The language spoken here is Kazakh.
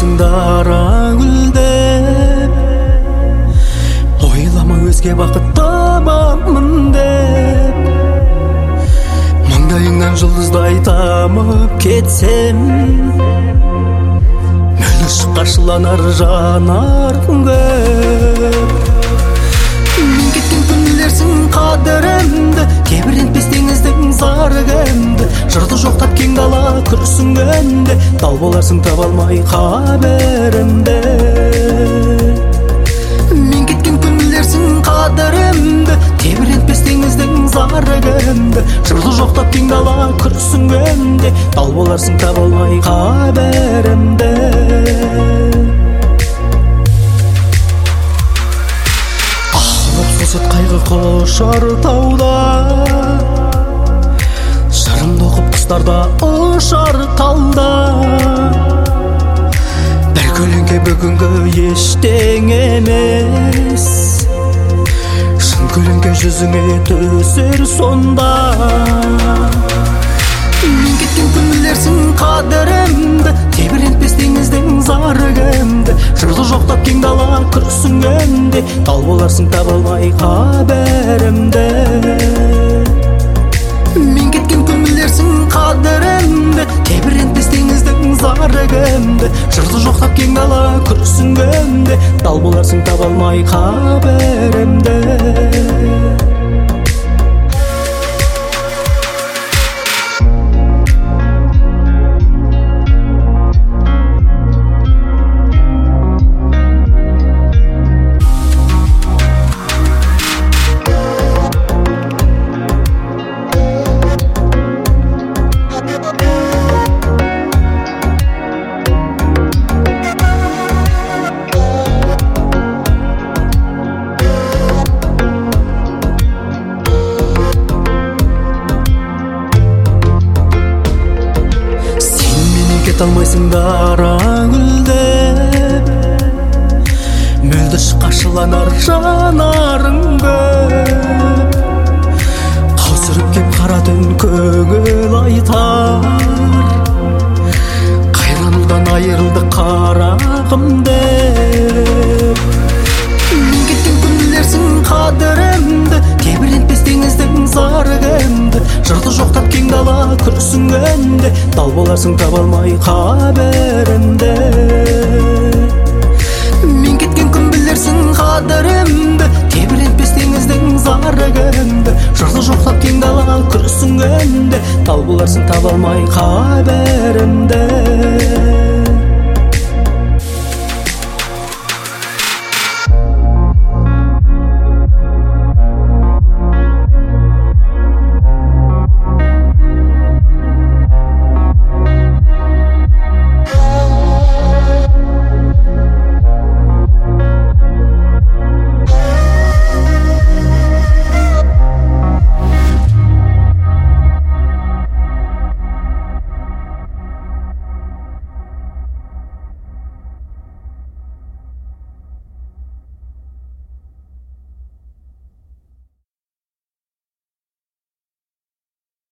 алмайсың дара гүлдеп, ойлама өзге бақыт табамын деп. Маңдайыңнан жұлдыздай тамып кетсем, мөлдір шыққашыланар жанарың көп. Мен кеткен күндерсің қадірімді, тебірентпес теңіздің зары кімді. Жырды жоқтап кең дала күрсінгенде, дал боларсың таба алмай қабірімді. Мен кеткен күндерсің қадірімді, тебірентпес теңіздің зары кімді. Жырды жоқтап кең дала күрсінгенде, дал боларсың таба алмай қабірімді. Сосет қайғы қошар тауда, жырымды оқып құстарда ұшар талда. Бір көлеңке бүгінгі ештең емес, шын көлеңке жүзіңе түсер сонда. Мен кеткен күндерсің қадірімді, тебірентпес теңіздің зары кімді. Жырды жоқтап кең дала күрсінгенде, дал боларсың таба алмай қабірімді. Мен кеткен күндерсің қадірімді, тебірентпес теңіздің зары кімді. Жырды жоқтап кең дала күрсінгенде, дал боларсың таба алмай қабірімді. Кете алмайсың дара гүлдеп, мөлдір шыққашыланар жанарың көп. Қаусырып кеп қара түн көңіл айтар, қайранудан айырылды қарағым деп. Мен кеткен күндерсің қадірімді, тебірентпес теңіздің зары кімді. Жырды жоқтап кең дала күрсінгенде, дал боларсың таба алмай қабірімді. Мен кеткен күн білерсің қадірімді, тебірентпес теңіздің зары кімді. Жырды жоқтап кең дала күрсінгенде, дал боларсың таба алмай қабірімді.